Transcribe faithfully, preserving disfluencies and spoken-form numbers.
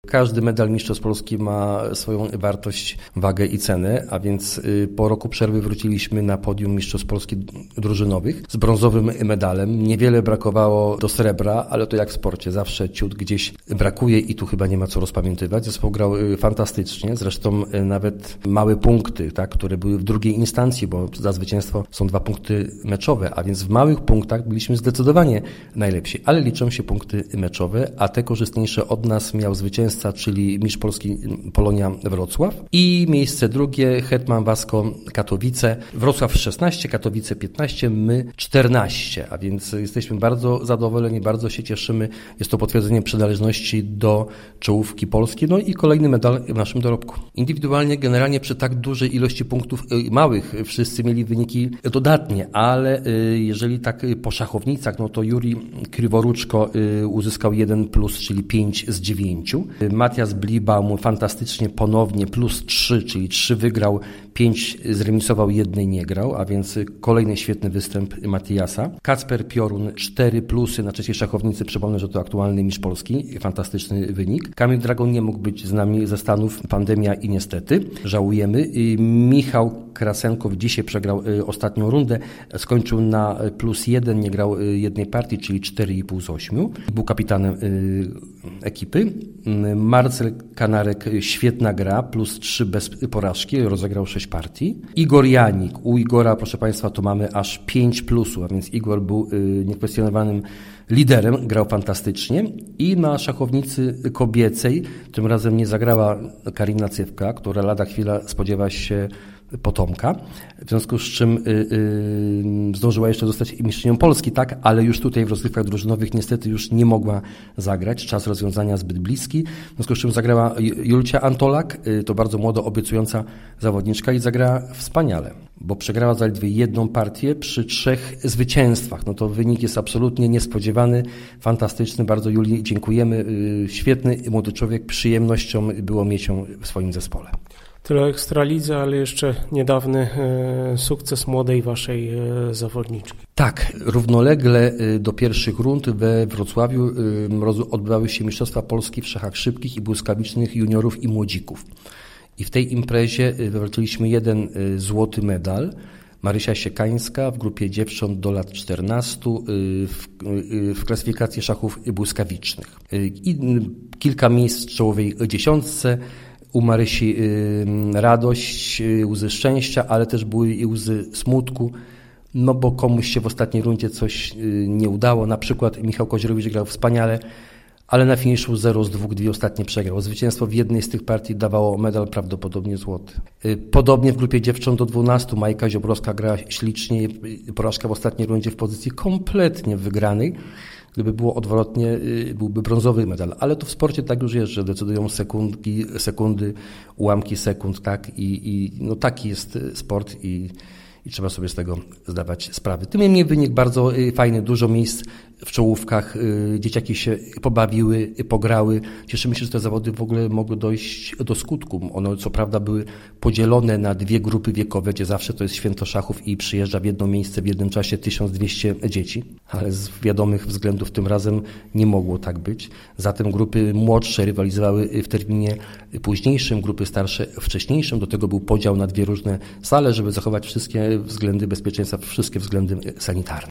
Każdy medal Mistrzostw Polski ma swoją wartość, wagę i cenę, a więc po roku przerwy wróciliśmy na podium Mistrzostw Polski drużynowych z brązowym medalem. Niewiele brakowało do srebra, ale to jak w sporcie, zawsze ciut gdzieś brakuje i tu chyba nie ma co rozpamiętywać. Zespół grał fantastycznie, zresztą nawet małe punkty, tak, które były w drugiej instancji, bo za zwycięstwo są dwa punkty meczowe, a więc w małych punktach byliśmy zdecydowanie najlepsi, ale liczą się punkty meczowe, a te korzystniejsze od nas miał zwycięstwo, czyli mistrz Polski Polonia Wrocław i miejsce drugie Hetman Wasko Katowice. Wrocław szesnaście, Katowice piętnaście, my czternaście, a więc jesteśmy bardzo zadowoleni, bardzo się cieszymy. Jest to potwierdzenie przynależności do czołówki Polski, no i kolejny medal w naszym dorobku. Indywidualnie generalnie przy tak dużej ilości punktów małych wszyscy mieli wyniki dodatnie, ale jeżeli tak po szachownicach, no to Juri Kryworuczko uzyskał jeden plus, czyli pięć z dziewięciu. Matias Blibaum fantastycznie ponownie plus trzy, czyli trzy wygrał, pięć zremisował, jednej nie grał, a więc kolejny świetny występ Matiasa. Kacper Piorun cztery plusy na trzeciej szachownicy, przypomnę, że to aktualny mistrz Polski, fantastyczny wynik. Kamil Dragon nie mógł być z nami ze Stanów, pandemia i niestety, żałujemy. Michał Krasenkow dzisiaj przegrał ostatnią rundę, skończył na plus jeden, nie grał jednej partii, czyli cztery i pół z ośmiu. Był kapitanem ekipy. Marcel Kanarek, świetna gra, plus trzy bez porażki, rozegrał sześć partii. Igor Janik, u Igora, proszę Państwa, to mamy aż pięć plusów, a więc Igor był niekwestionowanym liderem, grał fantastycznie i na szachownicy kobiecej tym razem nie zagrała Karina Cywka, która lada chwila spodziewa się potomka, w związku z czym y, y, zdążyła jeszcze zostać mistrzynią Polski, tak, ale już tutaj w rozgrywkach drużynowych niestety już nie mogła zagrać, czas rozwiązania zbyt bliski, w związku z czym zagrała Julcia Antolak, y, to bardzo młodo obiecująca zawodniczka i zagrała wspaniale, bo przegrała zaledwie jedną partię przy trzech zwycięstwach. No to wynik jest absolutnie niespodziewany, fantastyczny, bardzo Julii dziękujemy, y, świetny młody człowiek, przyjemnością było mieć ją w swoim zespole. Tyle o Ekstralidze, ale jeszcze niedawny e, sukces młodej waszej e, zawodniczki. Tak, równolegle do pierwszych rund we Wrocławiu e, odbywały się Mistrzostwa Polski w szachach szybkich i błyskawicznych juniorów i młodzików. I w tej imprezie wywalczyliśmy jeden e, złoty medal. Marysia Siekańska w grupie dziewcząt do lat czternastu w, w klasyfikacji szachów błyskawicznych. I kilka miejsc w czołowej dziesiątce. U Marysi y, radość, y, łzy szczęścia, ale też były i łzy smutku, no bo komuś się w ostatniej rundzie coś y, nie udało. Na przykład Michał Kozierowicz grał wspaniale, ale na finiszu zero z dwóch, dwie ostatnie przegrał. Zwycięstwo w jednej z tych partii dawało medal prawdopodobnie złoty. Y, podobnie w grupie dziewcząt do dwunastu Majka Ziobrowska gra ślicznie, y, porażka w ostatniej rundzie w pozycji kompletnie wygranej. Gdyby było odwrotnie, byłby brązowy medal. Ale to w sporcie tak już jest, że decydują sekundki, sekundy, ułamki sekund, tak? I, i no taki jest sport i, i trzeba sobie z tego zdawać sprawę. Tym niemniej wynik bardzo fajny, dużo miejsc w czołówkach, dzieciaki się pobawiły, pograły. Cieszymy się, że te zawody w ogóle mogły dojść do skutku. One co prawda były podzielone na dwie grupy wiekowe, gdzie zawsze to jest święto szachów i przyjeżdża w jedno miejsce w jednym czasie tysiąc dwieście dzieci, ale z wiadomych względów tym razem nie mogło tak być. Zatem grupy młodsze rywalizowały w terminie późniejszym, grupy starsze wcześniejszym. Do tego był podział na dwie różne sale, żeby zachować wszystkie względy bezpieczeństwa, wszystkie względy sanitarne.